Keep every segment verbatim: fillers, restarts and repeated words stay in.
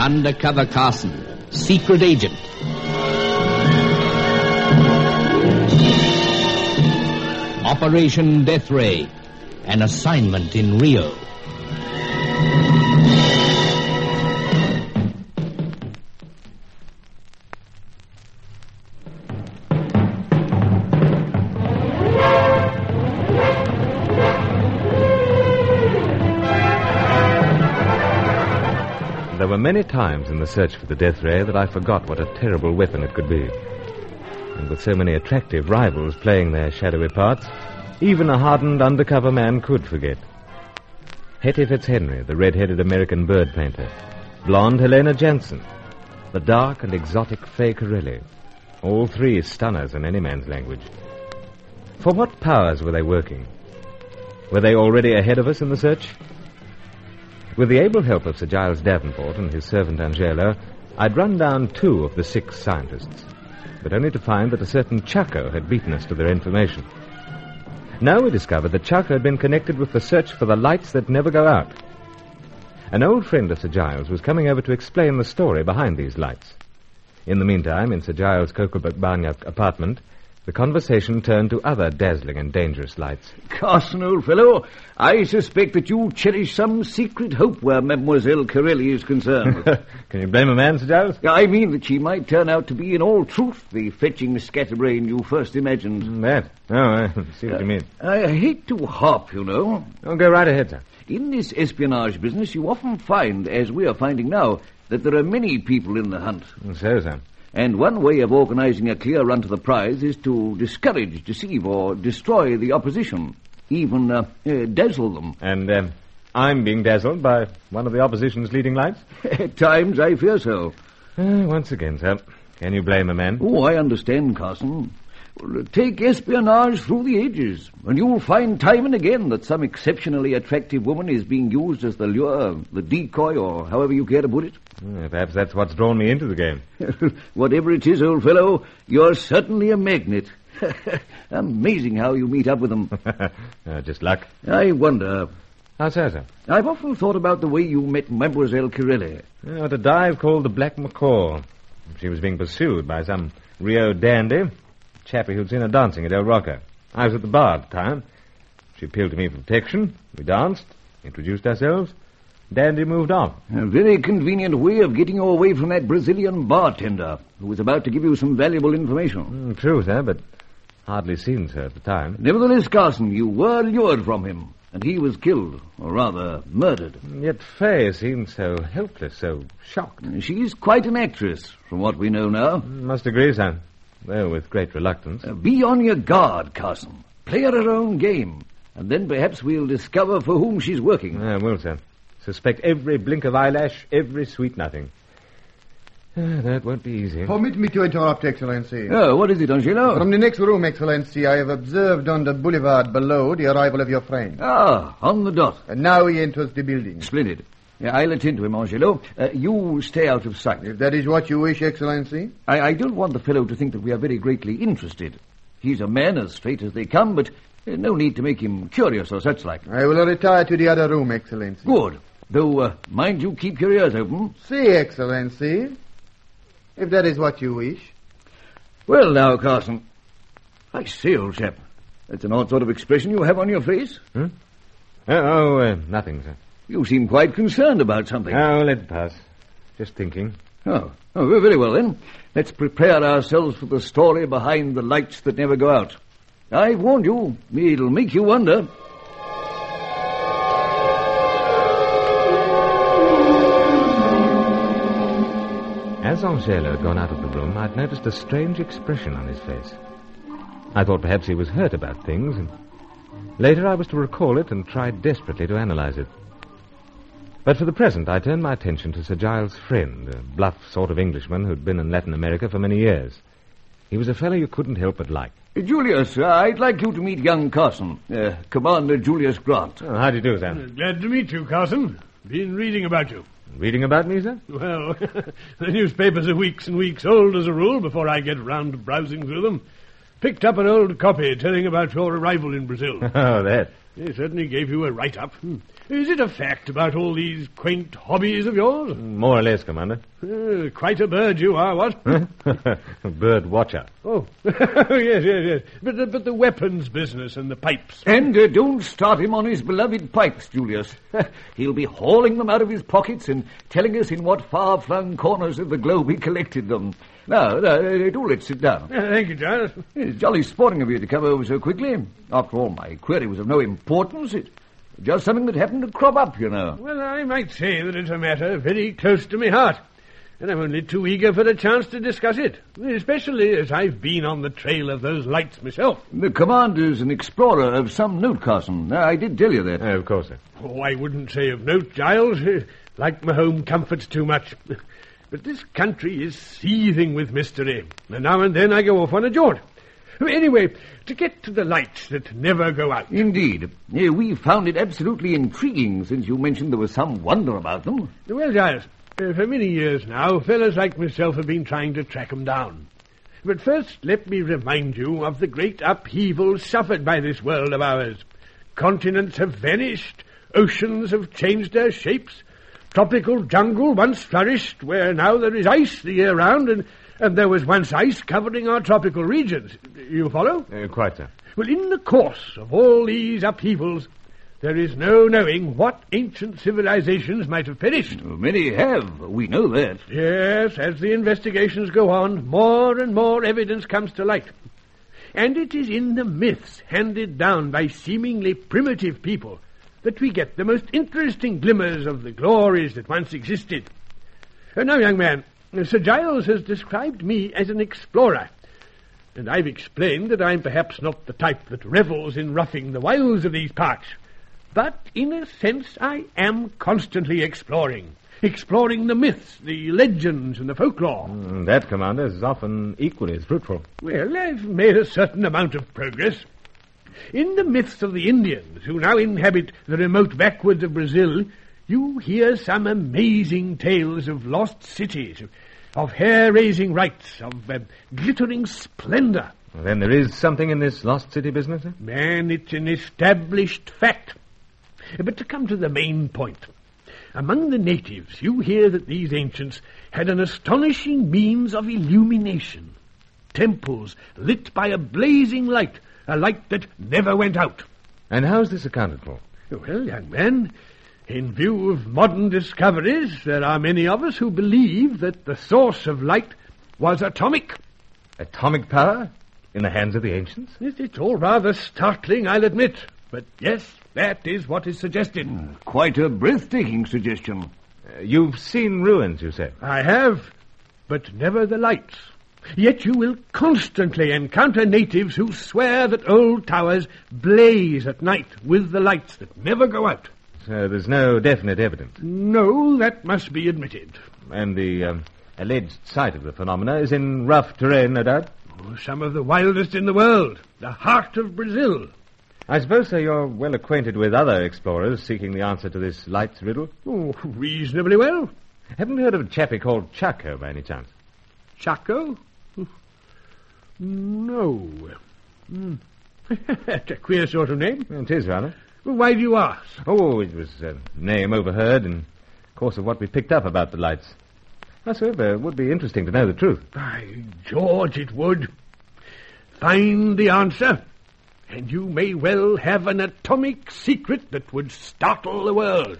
Undercover Carson, secret agent. Operation Death Ray, an assignment in Rio. There were many times in the search for the Death Ray that I forgot what a terrible weapon it could be. And with so many attractive rivals playing their shadowy parts, even a hardened undercover man could forget. Hetty Fitzhenry, the red-headed American bird painter. Blonde Helena Jansen. The dark and exotic Fay Corelli. All three stunners in any man's language. For what powers were they working? Were they already ahead of us in the search? With the able help of Sir Giles Davenport and his servant Angelo, I'd run down two of the six scientists, but only to find that a certain Chaco had beaten us to their information. Now we discovered that Chaco had been connected with the search for the lights that never go out. An old friend of Sir Giles was coming over to explain the story behind these lights. In the meantime, in Sir Giles' Cocobuck-Barnyard apartment, the conversation turned to other dazzling and dangerous lights. Carson, old fellow, I suspect that you cherish some secret hope where Mademoiselle Corelli is concerned. Can you blame a man, Sir Giles? I mean that she might turn out to be in all truth the fetching scatterbrain you first imagined. That? Oh, I see what uh, you mean. I hate to harp, you know. Oh, go right ahead, sir. In this espionage business, you often find, as we are finding now, that there are many people in the hunt. So, sir. And one way of organizing a clear run to the prize is to discourage, deceive, or destroy the opposition. Even uh, uh, dazzle them. And um, I'm being dazzled by one of the opposition's leading lights? At times, I fear so. Uh, once again, sir, can you blame a man? Oh, I understand, Carson. Well, take espionage through the ages, and you'll find time and again that some exceptionally attractive woman is being used as the lure, the decoy, or however you care to put it. Uh, perhaps that's what's drawn me into the game. Whatever it is, old fellow, you're certainly a magnet. Amazing how you meet up with them. uh, just luck. I wonder... How so, sir? I've often thought about the way you met Mademoiselle Corelli. Uh, at a dive called the Black Macaw. She was being pursued by some Rio dandy, chappie who'd seen her dancing at El Rocco. I was at the bar at the time. She appealed to me for protection. We danced, introduced ourselves. Dandy moved on. A very convenient way of getting you away from that Brazilian bartender who was about to give you some valuable information. Mm, true, sir, but hardly seen her at the time. Nevertheless, Carson, you were lured from him, and he was killed, or rather, murdered. Yet Fay seemed so helpless, so shocked. She's quite an actress, from what we know now. Must agree, sir, though with great reluctance. Uh, be on your guard, Carson. Play her her own game, and then perhaps we'll discover for whom she's working. I will, sir. Suspect every blink of eyelash, every sweet nothing. Uh, that won't be easy. Permit me to interrupt, Excellency. Oh, what is it, Angelo? From the next room, Excellency, I have observed on the boulevard below the arrival of your friend. Ah, on the dot. And now he enters the building. Splendid. Yeah, I'll attend to him, Angelo. Uh, you stay out of sight. If that is what you wish, Excellency. I, I don't want the fellow to think that we are very greatly interested. He's a man as straight as they come, but uh, no need to make him curious or such like. I will retire to the other room, Excellency. Good. Though, uh, mind you keep your ears open. See, Excellency, if that is what you wish. Well, now, Carson. I say, old chap, that's an odd sort of expression you have on your face. Hmm? Uh, oh, uh, nothing, sir. You seem quite concerned about something. Oh, let it pass. Just thinking. Oh, oh, very well, then. Let's prepare ourselves for the story behind the lights that never go out. I've warned you. It'll make you wonder. As Angelo had gone out of the room, I'd noticed a strange expression on his face. I thought perhaps he was hurt about things, and later I was to recall it and try desperately to analyze it. But for the present, I turned my attention to Sir Giles' friend, a bluff sort of Englishman who'd been in Latin America for many years. He was a fellow you couldn't help but like. Uh, Julius, uh, I'd like you to meet young Carson, uh, Commander Julius Grant. Oh, how do you do, sir? Uh, glad to meet you, Carson. Been reading about you. Reading about me, sir? Well, the newspapers are weeks and weeks old as a rule before I get round to browsing through them. picked up an old copy telling about your arrival in Brazil. Oh, that. He certainly gave you a write-up. Hmm. Is it a fact about all these quaint hobbies of yours? More or less, Commander. Uh, quite a bird you are, what? A bird watcher. Oh, yes, yes, yes. But the, but the weapons business and the pipes. And uh, don't start him on his beloved pipes, Julius. He'll be hauling them out of his pockets and telling us in what far-flung corners of the globe he collected them. Now, uh, do let's sit down. Uh, thank you, Giles. It's jolly sporting of you to come over so quickly. After all, my query was of no importance. It's just something that happened to crop up, you know. Well, I might say that it's a matter very close to my heart, and I'm only too eager for the chance to discuss it, especially as I've been on the trail of those lights myself. The commander's an explorer of some note, Carson. I did tell you that. Oh, of course, sir. Oh, I wouldn't say of note, Giles. Like my home comforts too much. But this country is seething with mystery, and now and then I go off on a jaunt. Anyway, to get to the lights that never go out. Indeed. Eh, we found it absolutely intriguing since you mentioned there was some wonder about them. Well, Giles, uh, for many years now, fellows like myself have been trying to track them down. But first, let me remind you of the great upheaval suffered by this world of ours. Continents have vanished, oceans have changed their shapes, tropical jungle once flourished where now there is ice the year round, and, and there was once ice covering our tropical regions. You follow? Uh, quite, sir. Well, in the course of all these upheavals, there is no knowing what ancient civilizations might have perished. Many have. We know that. Yes, as the investigations go on, more and more evidence comes to light. And it is in the myths handed down by seemingly primitive people that we get the most interesting glimmers of the glories that once existed. Uh, now, young man, Sir Giles has described me as an explorer, and I've explained that I'm perhaps not the type that revels in roughing the wilds of these parts. But, in a sense, I am constantly exploring. Exploring the myths, the legends, and the folklore. Mm, that, Commander, is often equally as fruitful. Well, I've made a certain amount of progress. In the myths of the Indians, who now inhabit the remote backwoods of Brazil, you hear some amazing tales of lost cities, of, of hair-raising rites, of uh, glittering splendor. Well, then there is something in this lost city business, sir? Man, it's an established fact. But to come to the main point, among the natives, you hear that these ancients had an astonishing means of illumination. Temples lit by a blazing light, a light that never went out. And how is this accounted for? Well, young man, in view of modern discoveries, there are many of us who believe that the source of light was atomic. Atomic power? In the hands of the ancients? It, it's all rather startling, I'll admit. But yes, that is what is suggested. Mm, quite a breathtaking suggestion. Uh, you've seen ruins, you say? I have, but never the lights. Yet you will constantly encounter natives who swear that old towers blaze at night with the lights that never go out. So there's no definite evidence? No, that must be admitted. And the um, alleged site of the phenomena is in rough terrain, no doubt? Oh, some of the wildest in the world. The heart of Brazil. I suppose, sir, you're well acquainted with other explorers seeking the answer to this lights riddle? Oh, reasonably well. Haven't you heard of a chappie called Chaco, by any chance? Chaco? No. Mm. That's a queer sort of name. It is, rather. Well, why do you ask? Oh, it was a name overheard in course of what we picked up about the lights. However, it would be interesting to know the truth. By George, it would. Find the answer, and you may well have an atomic secret that would startle the world.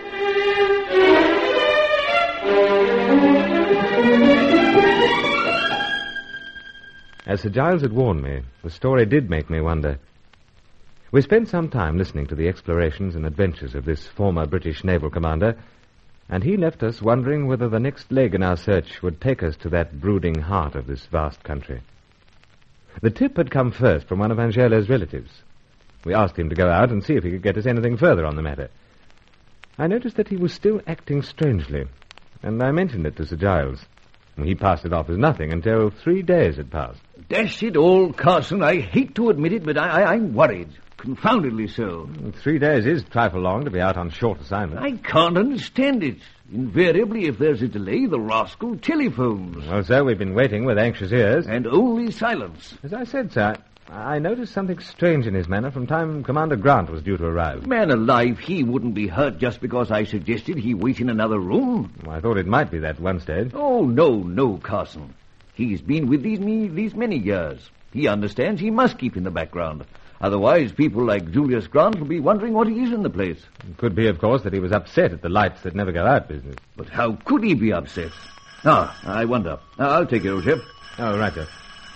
As Sir Giles had warned me, the story did make me wonder. We spent some time listening to the explorations and adventures of this former British naval commander, and he left us wondering whether the next leg in our search would take us to that brooding heart of this vast country. The tip had come first from one of Angela's relatives. We asked him to go out and see if he could get us anything further on the matter. I noticed that he was still acting strangely, and I mentioned it to Sir Giles. He passed it off as nothing until three days had passed. Dash it all, Carson. I hate to admit it, but I, I, I'm worried. confoundedly so. Three days is a trifle long to be out on short assignment. I can't understand it. Invariably, if there's a delay, the rascal telephones. Well, sir, we've been waiting with anxious ears. And only silence. As I said, sir, I noticed something strange in his manner from time Commander Grant was due to arrive. Man alive, he wouldn't be hurt just because I suggested he wait in another room. Well, I thought it might be that one stage. Oh, no, no, Carson. He's been with these, me, these many years. He understands he must keep in the background. Otherwise, people like Julius Grant will be wondering what he is in the place. It could be, of course, that he was upset at the lights that never go out business. But how could he be upset? Ah, I wonder. I'll take it, old chap. Oh, right, sir.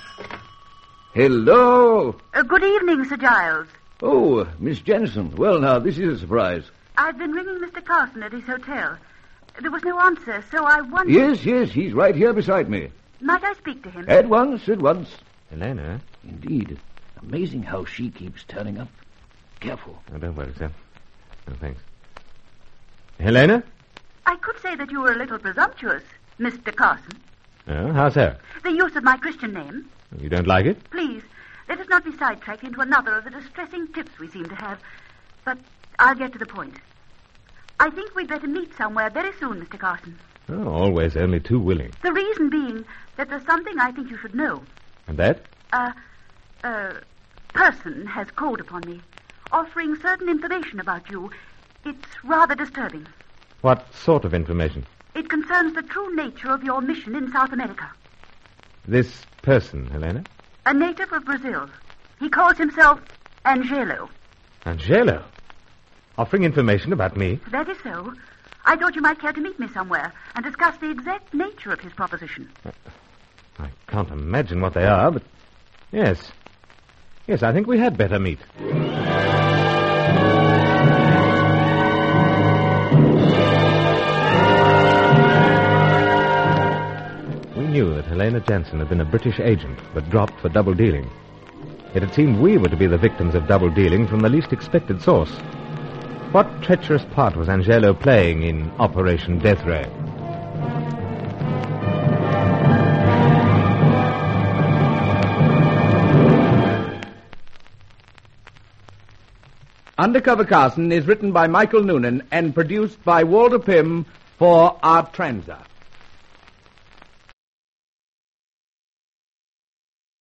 Hello. Uh, good evening, Sir Giles. Oh, Miss Jensen. Well, now, this is a surprise. I've been ringing Mister Carson at his hotel. There was no answer, so I wondered... Yes, yes, he's right here beside me. Might I speak to him? At once, at once. Helena? Indeed. Amazing how she keeps turning up. Careful. Oh, don't worry, sir. No, thanks. Helena? I could say that you were a little presumptuous, Mister Carson. Oh, how so? The use of my Christian name. You don't like it? Please, let us not be sidetracked into another of the distressing tips we seem to have. But I'll get to the point. I think we'd better meet somewhere very soon, Mister Carson. Oh, always only too willing. The reason being that there's something I think you should know. And that? A, a person has called upon me, offering certain information about you. It's rather disturbing. What sort of information? It concerns the true nature of your mission in South America. This person, Helena? A native of Brazil. He calls himself Angelo. Angelo? Offering information about me? That is so. I thought you might care to meet me somewhere and discuss the exact nature of his proposition. I can't imagine what they are, but... Yes. Yes, I think we had better meet. We knew that Helena Jansen had been a British agent, but dropped for double dealing. It had seemed we were to be the victims of double dealing from the least expected source. What treacherous part was Angelo playing in Operation Death Ray? Undercover Carson is written by Michael Noonan and produced by Walter Pym for Art Transa.